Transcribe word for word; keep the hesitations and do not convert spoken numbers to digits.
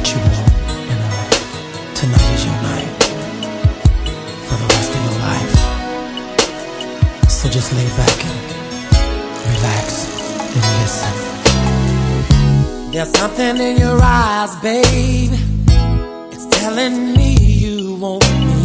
what you want, and uh, tonight is your night for the rest of your life. So just lay back and relax and listen. There's something in your eyes, babe. It's telling me you want me.